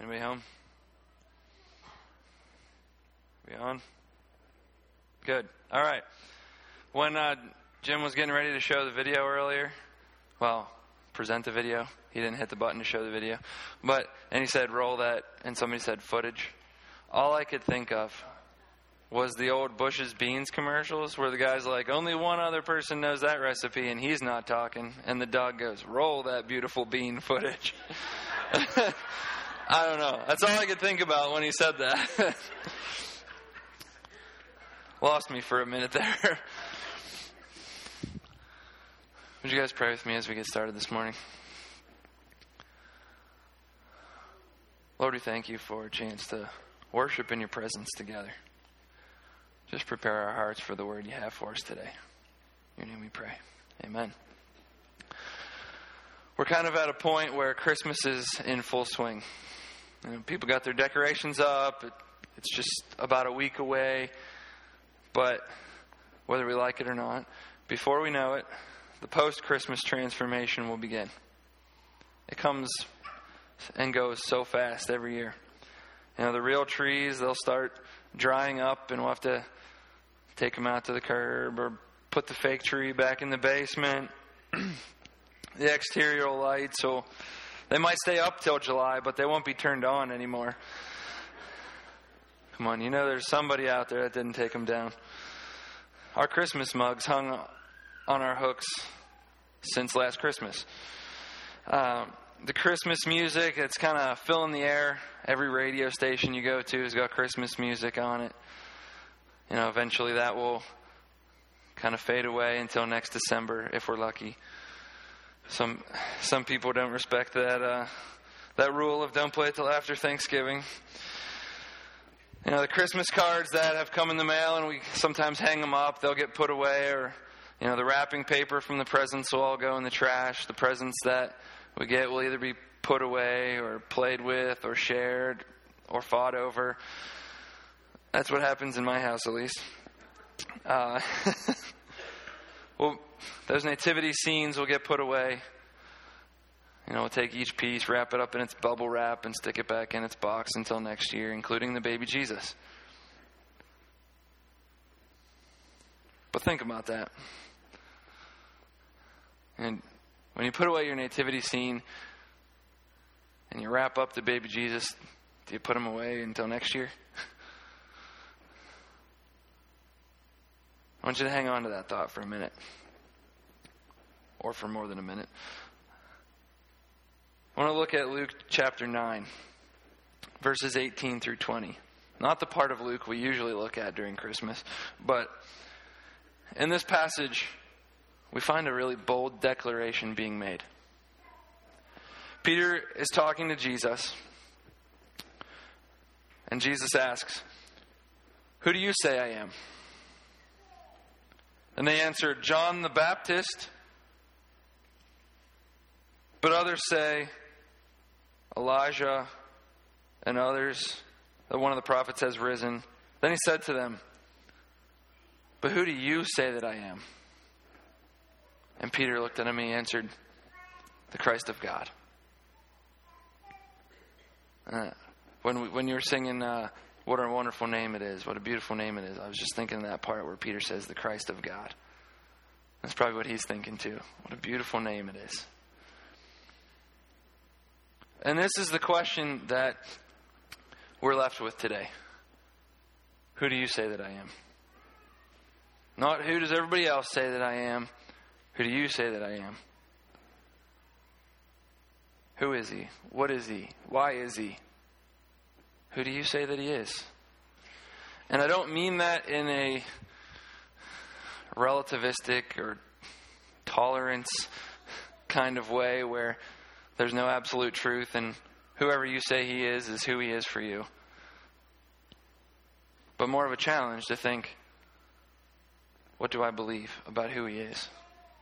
Anybody home? We on? Good. All right. When Jim was getting ready to show the video earlier, present the video. He didn't hit the button to show the video. And he said, roll that, and somebody said footage. All I could think of was the old Bush's Beans commercials where the guy's like, only one other person knows that recipe, and he's not talking. And the dog goes, roll that beautiful bean footage. I don't know. That's all I could think about when he said that. Lost me for a minute there. Would you guys pray with me as we get started this morning? Lord, we thank you for a chance to worship in your presence together. Just prepare our hearts for the word you have for us today. In your name we pray. Amen. We're kind of at a point where Christmas is in full swing. People got their decorations up. It's just about a week away. But whether we like it or not, before we know it, the post-Christmas transformation will begin. It comes and goes so fast every year. The real trees, they'll start drying up and we'll have to take them out to the curb or put the fake tree back in the basement. The exterior lights, they might stay up till July, but they won't be turned on anymore. Come on, there's somebody out there that didn't take them down. Our Christmas mugs hung on our hooks since last Christmas. The Christmas music, it's kind of filling the air. Every radio station you go to has got Christmas music on it. Eventually that will kind of fade away until next December, if we're lucky. Some people don't respect that rule of don't play it till after Thanksgiving. The Christmas cards that have come in the mail and we sometimes hang them up, they'll get put away, or the wrapping paper from the presents will all go in the trash. The presents that we get will either be put away or played with or shared or fought over. That's what happens in my house, at least. Those nativity scenes will get put away. We'll take each piece, wrap it up in its bubble wrap, and stick it back in its box until next year, including the baby Jesus. But think about that. And when you put away your nativity scene and you wrap up the baby Jesus, do you put him away until next year? I want you to hang on to that thought for a minute. Or for more than a minute. I want to look at Luke chapter 9, verses 18 through 20. Not the part of Luke we usually look at during Christmas, but in this passage, we find a really bold declaration being made. Peter is talking to Jesus, and Jesus asks, "Who do you say I am?" And they answered, "John the Baptist, but others say Elijah, and others that one of the prophets has risen." Then he said to them, "But who do you say that I am?" And Peter looked at him and he answered, "The Christ of God." When you were singing, what a wonderful name it is, what a beautiful name it is, I was just thinking of that part where Peter says, "The Christ of God." That's probably what he's thinking too. What a beautiful name it is. And this is the question that we're left with today. Who do you say that I am? Not who does everybody else say that I am. Who do you say that I am? Who is he? What is he? Why is he? Who do you say that he is? And I don't mean that in a relativistic or tolerance kind of way where there's no absolute truth and whoever you say he is who he is for you. But more of a challenge to think, what do I believe about who he is?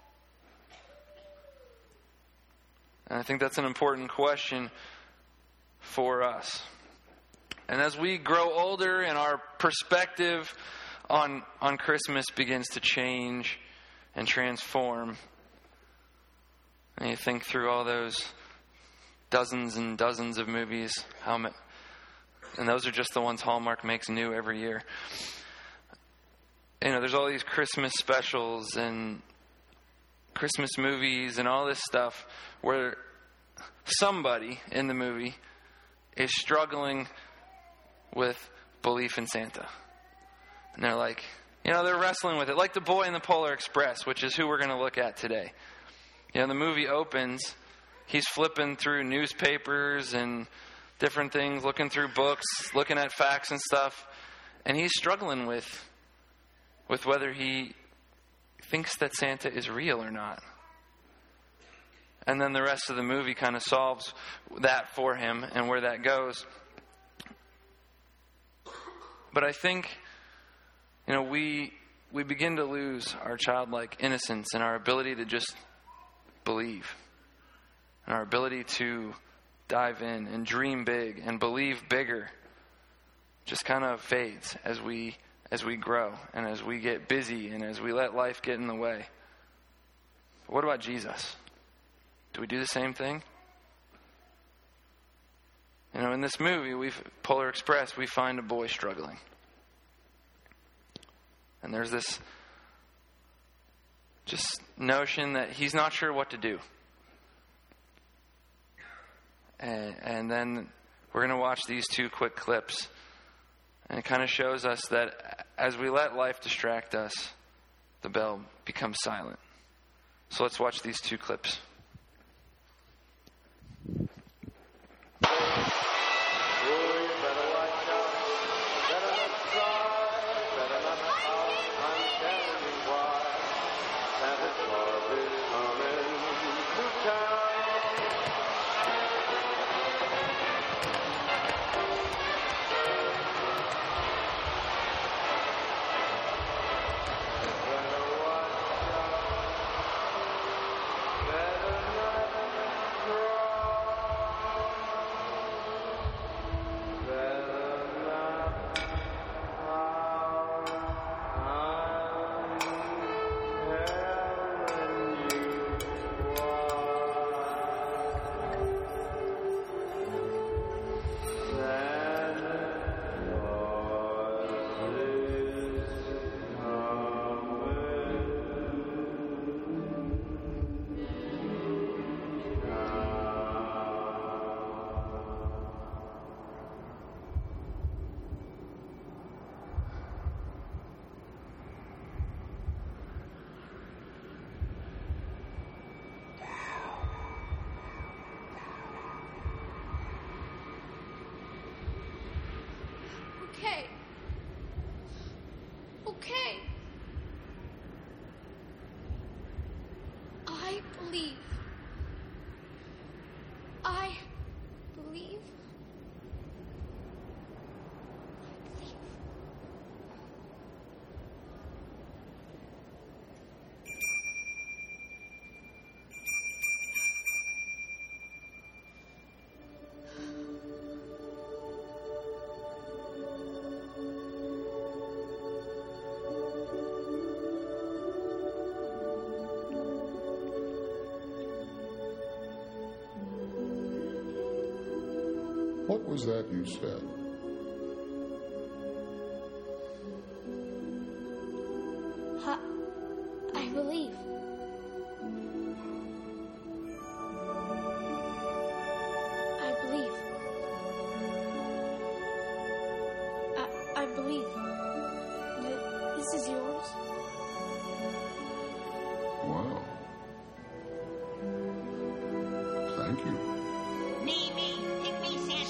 And I think that's an important question for us. And as we grow older and our perspective on Christmas begins to change and transform, and you think through all those dozens and dozens of movies. And those are just the ones Hallmark makes new every year. There's all these Christmas specials and Christmas movies and all this stuff where somebody in the movie is struggling with belief in Santa. And they're like, they're wrestling with it. Like the boy in the Polar Express, which is who we're going to look at today. The movie opens, he's flipping through newspapers and different things, looking through books, looking at facts and stuff. And he's struggling with whether he thinks that Santa is real or not. And then the rest of the movie kind of solves that for him and where that goes. But I think, we begin to lose our childlike innocence and our ability to just believe. And our ability to dive in and dream big and believe bigger just kind of fades as we grow and as we get busy and as we let life get in the way. But what about Jesus? Do we do the same thing? In this movie, Polar Express, we find a boy struggling. And there's this just notion that he's not sure what to do. And then we're going to watch these two quick clips. And it kind of shows us that as we let life distract us, the bell becomes silent. So let's watch these two clips. Okay. I believe. I believe. What was that you said? I believe. I believe. I believe. This is yours? Wow. Thank you. Me, pick me, Santa.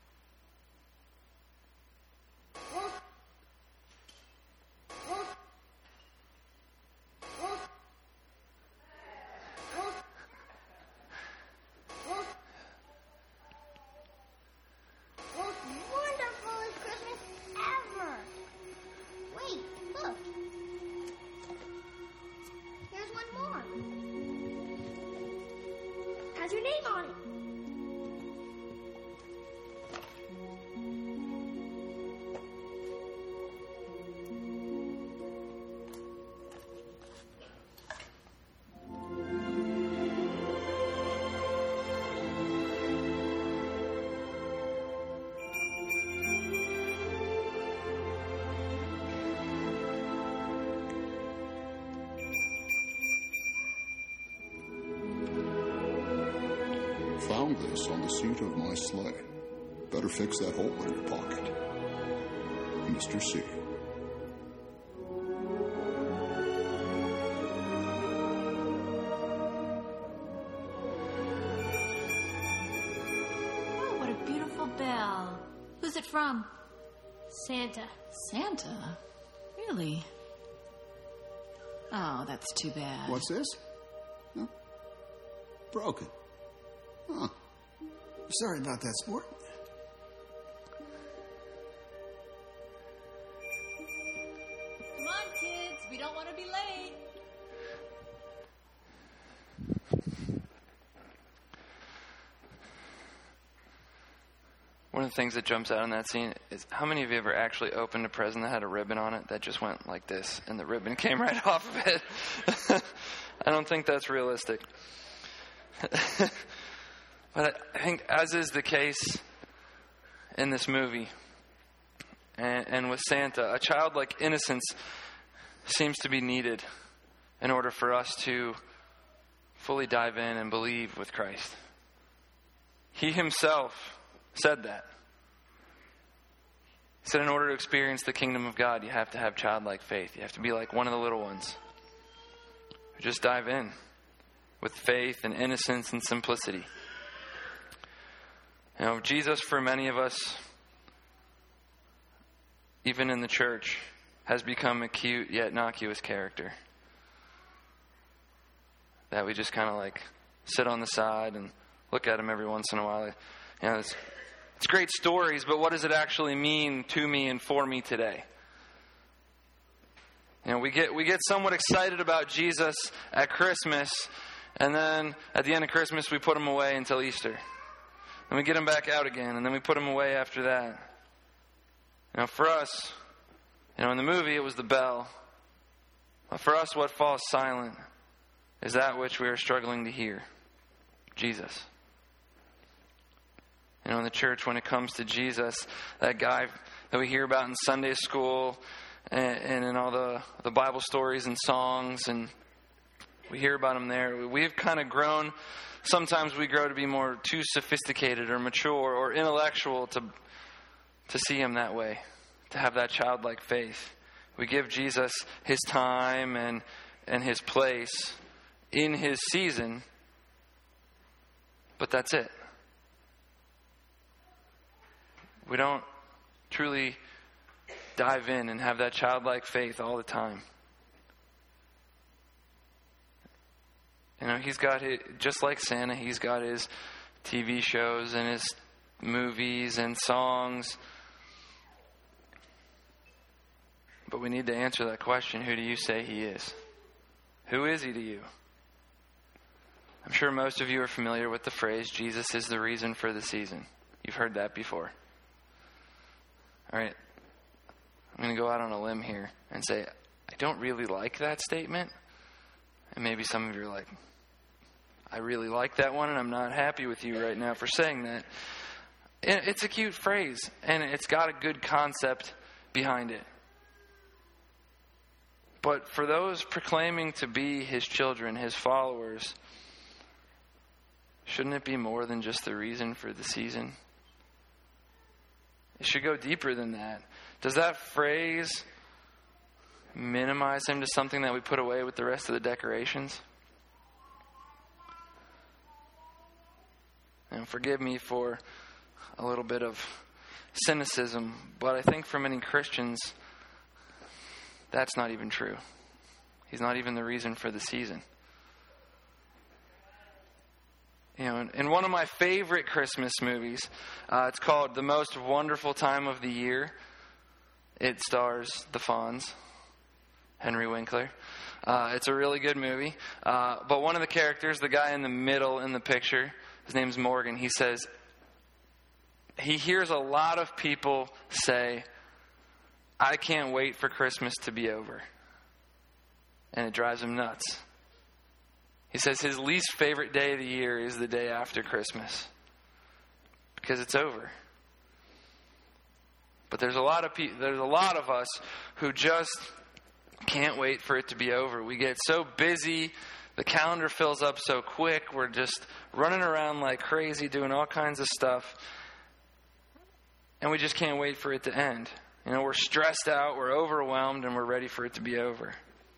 Wonderfulest Christmas ever. Wait, look. Here's one more. Has your name on it. found this on the seat of my sleigh. Better fix that hole in your pocket. Mr. C. Oh, what a beautiful bell. Who's it from? Santa. Santa? Really? Oh, that's too bad. What's this? Huh? Broken. Huh. Sorry about that, sport. Come on, kids. We don't want to be late. One of the things that jumps out in that scene is how many of you ever actually opened a present that had a ribbon on it that just went like this and the ribbon came right off of it? I don't think that's realistic. But I think, as is the case in this movie and with Santa, a childlike innocence seems to be needed in order for us to fully dive in and believe with Christ. He himself said that. He said in order to experience the kingdom of God, you have to have childlike faith. You have to be like one of the little ones. Just dive in with faith and innocence and simplicity. You know, Jesus, for many of us, even in the church, has become a cute yet innocuous character that we just kind of like sit on the side and look at him every once in a while. You know, it's great stories, but what does it actually mean to me and for me today? You know, we get somewhat excited about Jesus at Christmas, and then at the end of Christmas we put him away until Easter. Then we get him back out again, and then we put him away after that. You know, for us, you know, in the movie it was the bell. But for us, what falls silent is that which we are struggling to hear. Jesus. You know, in the church, when it comes to Jesus, that guy that we hear about in Sunday school and in all the Bible stories and songs, and we hear about him there. We've kind of grown. Sometimes we grow to be more too sophisticated or mature or intellectual to see him that way, to have that childlike faith. We give Jesus his time and his place in his season, but that's it. We don't truly dive in and have that childlike faith all the time. You know, he's got his, just like Santa, he's got his TV shows and his movies and songs. But we need to answer that question, who do you say he is? Who is he to you? I'm sure most of you are familiar with the phrase, Jesus is the reason for the season. You've heard that before. All right, I'm going to go out on a limb here and say, I don't really like that statement. And maybe some of you are like, I really like that one, and I'm not happy with you right now for saying that. It's a cute phrase, and it's got a good concept behind it. But for those proclaiming to be his children, his followers, shouldn't it be more than just the reason for the season? It should go deeper than that. Does that phrase minimize him to something that we put away with the rest of the decorations? And forgive me for a little bit of cynicism, but I think for many Christians, that's not even true. He's not even the reason for the season. You know, in one of my favorite Christmas movies, it's called The Most Wonderful Time of the Year. It stars the Fonz, Henry Winkler. It's a really good movie. But one of the characters, the guy in the middle in the picture, his name's Morgan, he says, he hears a lot of people say, I can't wait for Christmas to be over. And it drives him nuts. He says his least favorite day of the year is the day after Christmas, because it's over. But there's a lot of us who just can't wait for it to be over. We get so busy The calendar fills up so quick. We're just running around like crazy, doing all kinds of stuff. And we just can't wait for it to end. We're stressed out, we're overwhelmed, and we're ready for it to be over.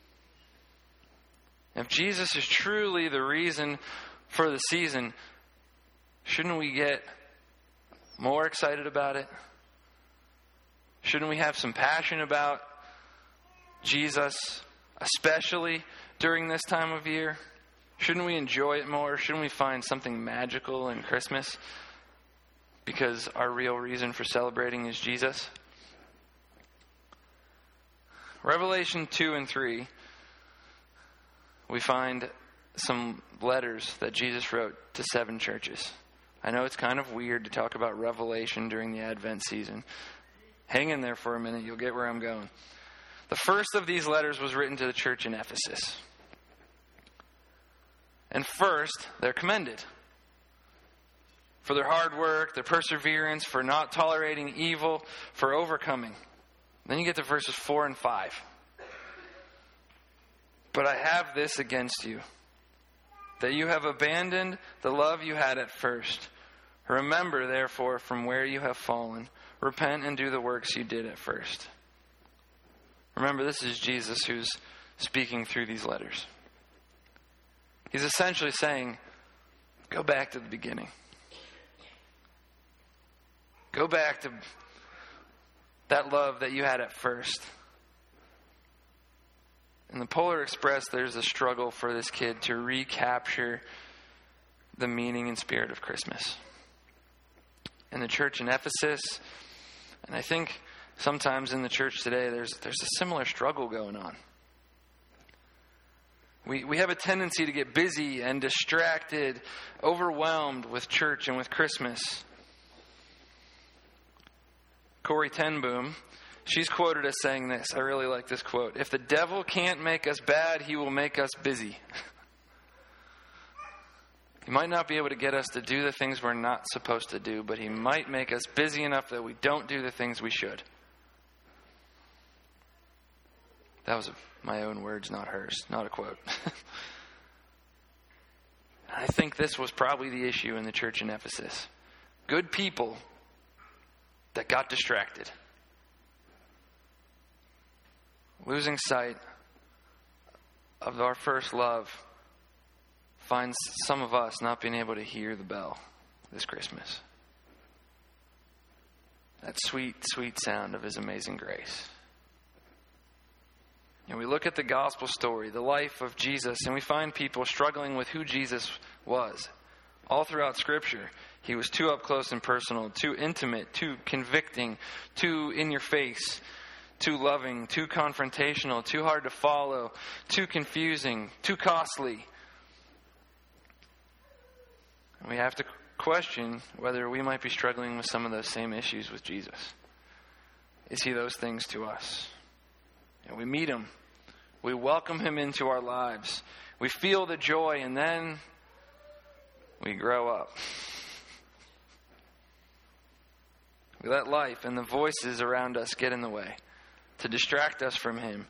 If Jesus is truly the reason for the season, shouldn't we get more excited about it? Shouldn't we have some passion about Jesus, especially during this time of year? Shouldn't we enjoy it more? Shouldn't we find something magical in Christmas? Because our real reason for celebrating is Jesus. Revelation 2 and 3, we find some letters that Jesus wrote to 7 churches. I know it's kind of weird to talk about Revelation during the Advent season. Hang in there for a minute, you'll get where I'm going. The first of these letters was written to the church in Ephesus. And first, they're commended for their hard work, their perseverance, for not tolerating evil, for overcoming. Then you get to verses 4 and 5. But I have this against you, that you have abandoned the love you had at first. Remember, therefore, from where you have fallen. Repent and do the works you did at first. Remember, this is Jesus who's speaking through these letters. He's essentially saying, go back to the beginning. Go back to that love that you had at first. In the Polar Express, there's a struggle for this kid to recapture the meaning and spirit of Christmas. In the church in Ephesus, and I think sometimes in the church today, there's a similar struggle going on. We have a tendency to get busy and distracted, overwhelmed with church and with Christmas. Corrie ten Boom, she's quoted as saying this. I really like this quote. If the devil can't make us bad, he will make us busy. He might not be able to get us to do the things we're not supposed to do, but he might make us busy enough that we don't do the things we should. That was my own words, not hers, not a quote. I think this was probably the issue in the church in Ephesus. Good people that got distracted. Losing sight of our first love finds some of us not being able to hear the bell this Christmas. That sweet, sweet sound of His amazing grace. And we look at the gospel story, the life of Jesus, and we find people struggling with who Jesus was. All throughout Scripture, He was too up close and personal, too intimate, too convicting, too in your face, too loving, too confrontational, too hard to follow, too confusing, too costly. And we have to question whether we might be struggling with some of those same issues with Jesus. Is He those things to us? And we meet Him. We welcome Him into our lives. We feel the joy, and then we grow up. We let life and the voices around us get in the way to distract us from Him.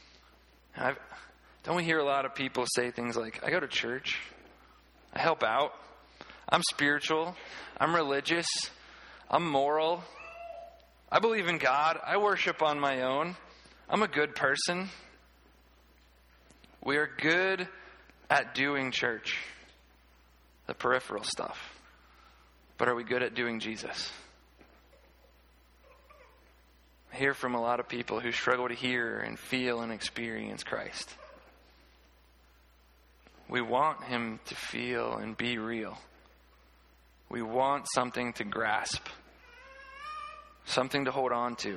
Don't we hear a lot of people say things like, I go to church, I help out, I'm spiritual, I'm religious, I'm moral, I believe in God, I worship on my own, I'm a good person. We are good at doing church, the peripheral stuff. But are we good at doing Jesus? I hear from a lot of people who struggle to hear and feel and experience Christ. We want Him to feel and be real. We want something to grasp, something to hold on to.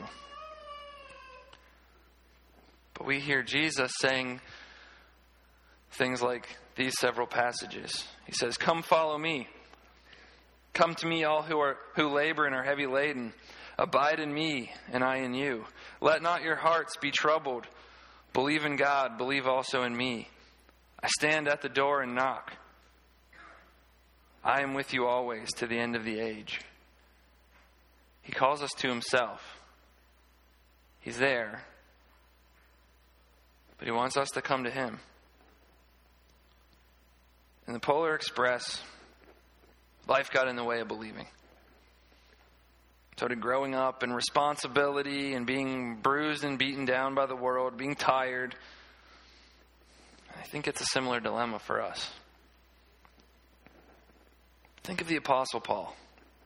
But we hear Jesus saying things like these several passages. He says, come follow me. Come to me, all who labor and are heavy laden. Abide in me, and I in you. Let not your hearts be troubled. Believe in God, believe also in me. I stand at the door and knock. I am with you always to the end of the age. He calls us to Himself. He's there. But He wants us to come to Him. In the Polar Express, life got in the way of believing. Started growing up and responsibility and being bruised and beaten down by the world, being tired. I think it's a similar dilemma for us. Think of the Apostle Paul.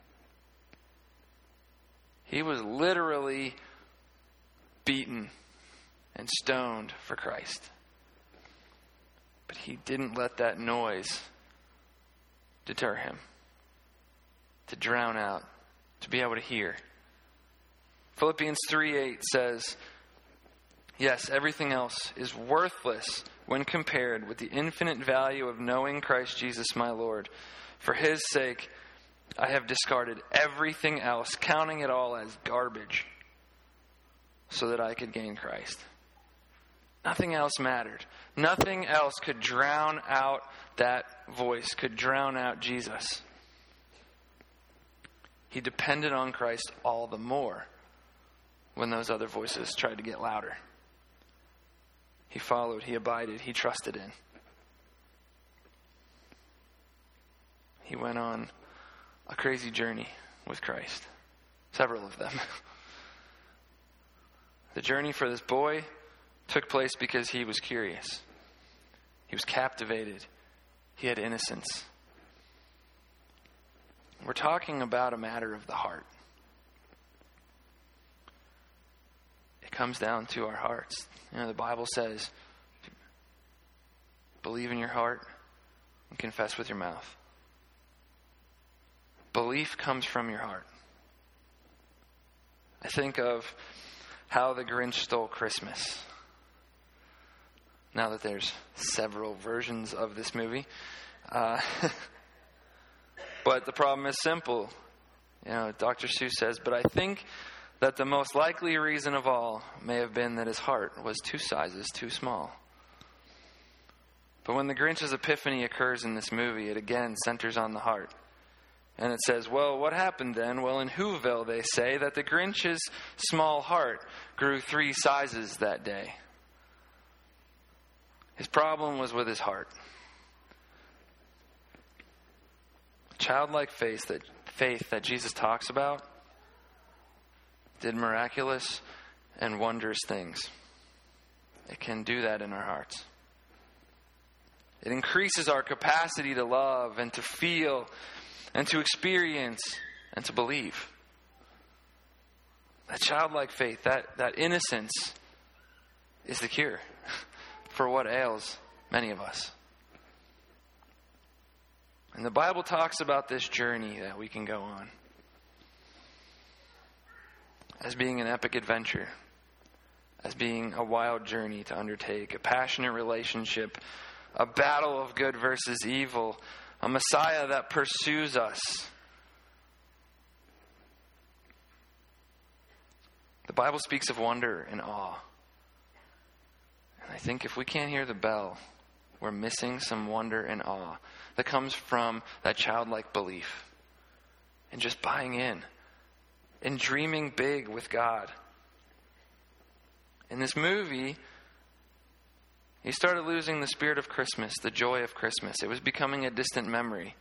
He was literally beaten and stoned for Christ. But he didn't let that noise deter him, to drown out, to be able to hear. Philippians 3:8 says, yes, everything else is worthless when compared with the infinite value of knowing Christ Jesus my Lord. For his sake, I have discarded everything else, counting it all as garbage, so that I could gain Christ. Nothing else mattered. Nothing else could drown out that voice, could drown out Jesus. He depended on Christ all the more when those other voices tried to get louder. He followed, he abided, he trusted in. He went on a crazy journey with Christ. Several of them. The journey for this boy took place because he was curious. He was captivated. He had innocence. We're talking about a matter of the heart. It comes down to our hearts. The Bible says, believe in your heart and confess with your mouth. Belief comes from your heart. I think of How the Grinch Stole Christmas. Now that there's several versions of this movie. But the problem is simple. Dr. Seuss says, but I think that the most likely reason of all may have been that his heart was 2 sizes too small. But when the Grinch's epiphany occurs in this movie, it again centers on the heart. And it says, well, what happened then? Well, in Whoville, they say that the Grinch's small heart grew 3 sizes that day. His problem was with his heart. Childlike faith that Jesus talks about did miraculous and wondrous things. It can do that in our hearts. It increases our capacity to love and to feel and to experience and to believe. That childlike faith, that innocence is the cure for what ails many of us. And the Bible talks about this journey that we can go on as being an epic adventure, as being a wild journey to undertake, a passionate relationship, a battle of good versus evil, a Messiah that pursues us. The Bible speaks of wonder and awe. And I think if we can't hear the bell, we're missing some wonder and awe that comes from that childlike belief and just buying in and dreaming big with God. In this movie, he started losing the spirit of Christmas, the joy of Christmas. It was becoming a distant memory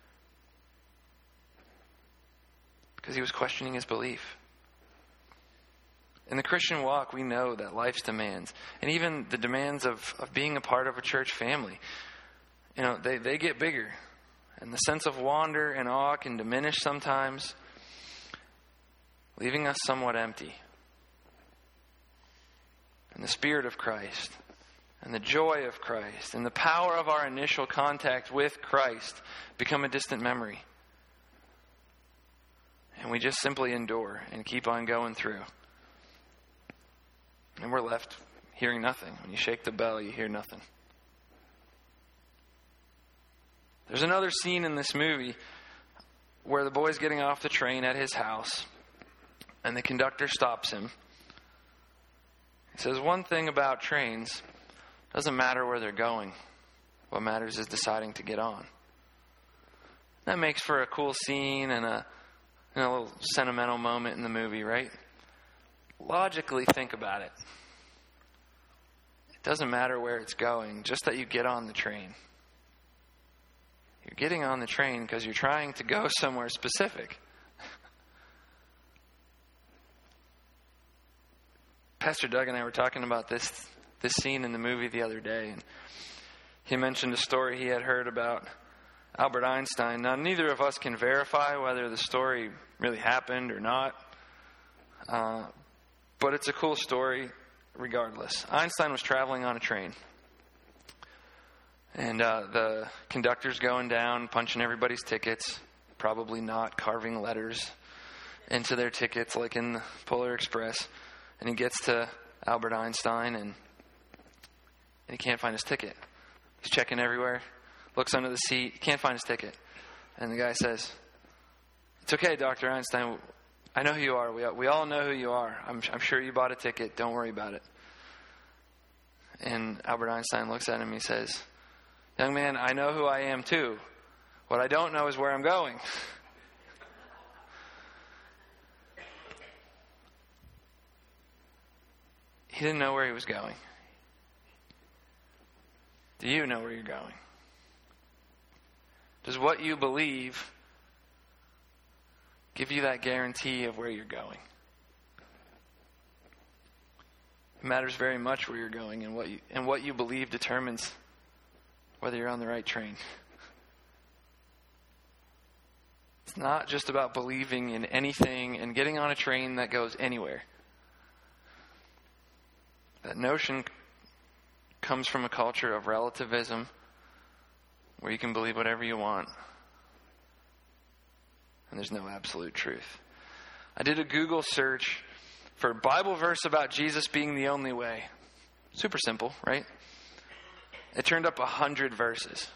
because he was questioning his belief. In the Christian walk, we know that life's demands, and even the demands of being a part of a church family, they get bigger. And the sense of wonder and awe can diminish sometimes, leaving us somewhat empty. And the Spirit of Christ, and the joy of Christ, and the power of our initial contact with Christ become a distant memory. And we just simply endure and keep on going through. And we're left hearing nothing. When you shake the bell, you hear nothing. There's another scene in this movie where the boy's getting off the train at his house, and the conductor stops him. He says, one thing about trains, doesn't matter where they're going. What matters is deciding to get on. That makes for a cool scene and a little sentimental moment in the movie, right? Logically, think about it. It doesn't matter where it's going, just that you get on the train. You're getting on the train because you're trying to go somewhere specific. Pastor Doug and I were talking about this scene in the movie the other day, and he mentioned a story he had heard about Albert Einstein. Now, neither of us can verify whether the story really happened or not, but it's a cool story regardless. Einstein was traveling on a train, and the conductor's going down, punching everybody's tickets, probably not carving letters into their tickets like in the Polar Express. And he gets to Albert Einstein, and he can't find his ticket. He's checking everywhere, looks under the seat, can't find his ticket. And the guy says, "It's okay, Dr. Einstein. I know who you are. We all know who you are. I'm sure you bought a ticket. Don't worry about it." And Albert Einstein looks at him and he says, "Young man, I know who I am too. What I don't know is where I'm going." He didn't know where he was going. Do you know where you're going? Does what you believe give you that guarantee of where you're going? It matters very much where you're going, and what you believe determines whether you're on the right train. It's not just about believing in anything and getting on a train that goes anywhere. That notion comes from a culture of relativism where you can believe whatever you want, and there's no absolute truth. I did a Google search for a Bible verse about Jesus being the only way. Super simple, right? It turned up 100 verses.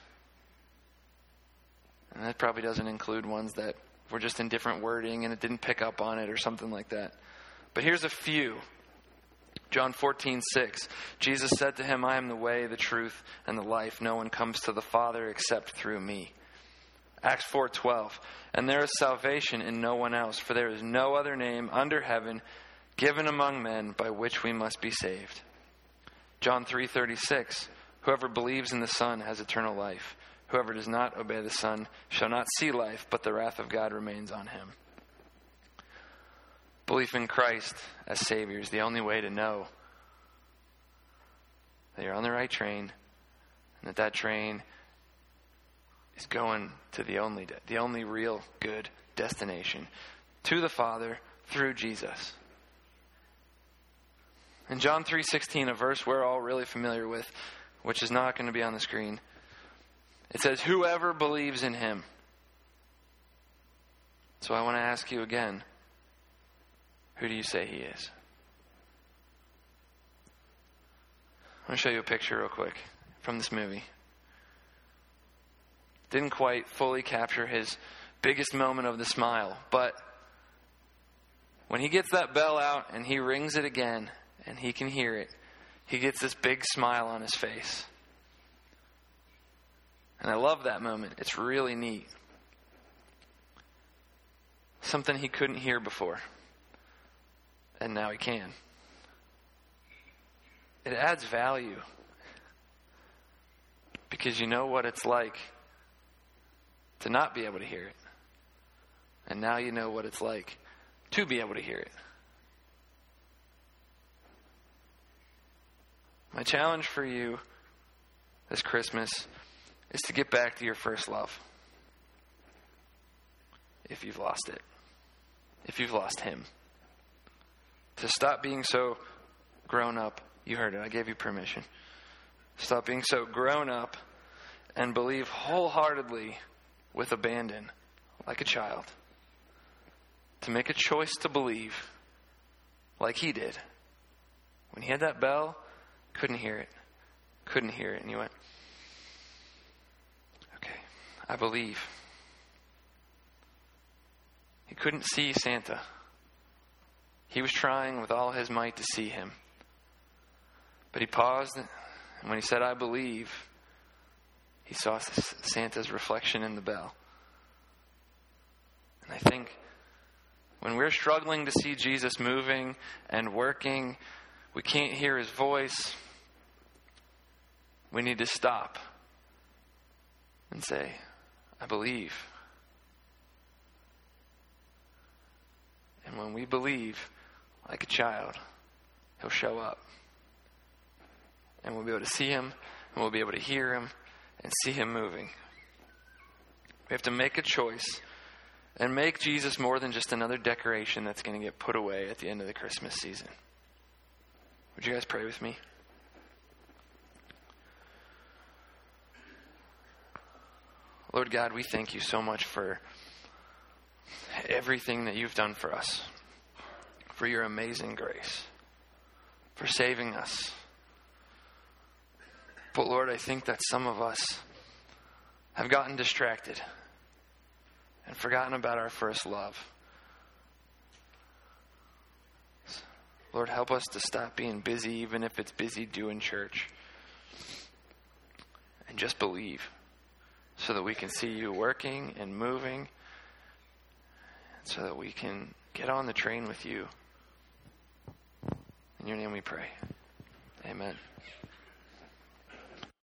And that probably doesn't include ones that were just in different wording and it didn't pick up on it or something like that. But here's a few. John 14:6. Jesus said to him, "I am the way, the truth, and the life. No one comes to the Father except through me." Acts 4:12. "And there is salvation in no one else, for there is no other name under heaven given among men by which we must be saved." John 3:36. "Whoever believes in the Son has eternal life. Whoever does not obey the Son shall not see life, but the wrath of God remains on him." Belief in Christ as Savior is the only way to know that you're on the right train and that train is going to the only real good destination, to the Father through Jesus. In John 3:16, a verse we're all really familiar with, which is not going to be on the screen, it says, "Whoever believes in him." So I want to ask you again, who do you say he is? I'm going to show you a picture real quick from this movie. Didn't quite fully capture his biggest moment of the smile, but when he gets that bell out and he rings it again and he can hear it, he gets this big smile on his face. And I love that moment. It's really neat. Something he couldn't hear before. And now he can. It adds value. Because you know what it's like to not be able to hear it. And now you know what it's like to be able to hear it. My challenge for you this Christmas is to get back to your first love. If you've lost it. If you've lost him. To stop being so grown up. You heard it. I gave you permission. Stop being so grown up and believe wholeheartedly with abandon, like a child. To make a choice to believe like he did. When he had that bell, couldn't hear it. Couldn't hear it. And you went, okay, I believe. He couldn't see Santa. He was trying with all his might to see him. But he paused, and when he said, I believe, he saw Santa's reflection in the bell. And I think when we're struggling to see Jesus moving and working, we can't hear his voice, we need to stop and say, I believe. And when we believe like a child, he'll show up. And we'll be able to see him, and we'll be able to hear him, and see him moving. We have to make a choice and make Jesus more than just another decoration that's going to get put away at the end of the Christmas season. Would you guys pray with me? Lord God, we thank you so much for everything that you've done for us, for your amazing grace, for saving us. But Lord, I think that some of us have gotten distracted and forgotten about our first love. Lord, help us to stop being busy, even if it's busy doing church, and just believe so that we can see you working and moving, so that we can get on the train with you. In your name we pray. Amen.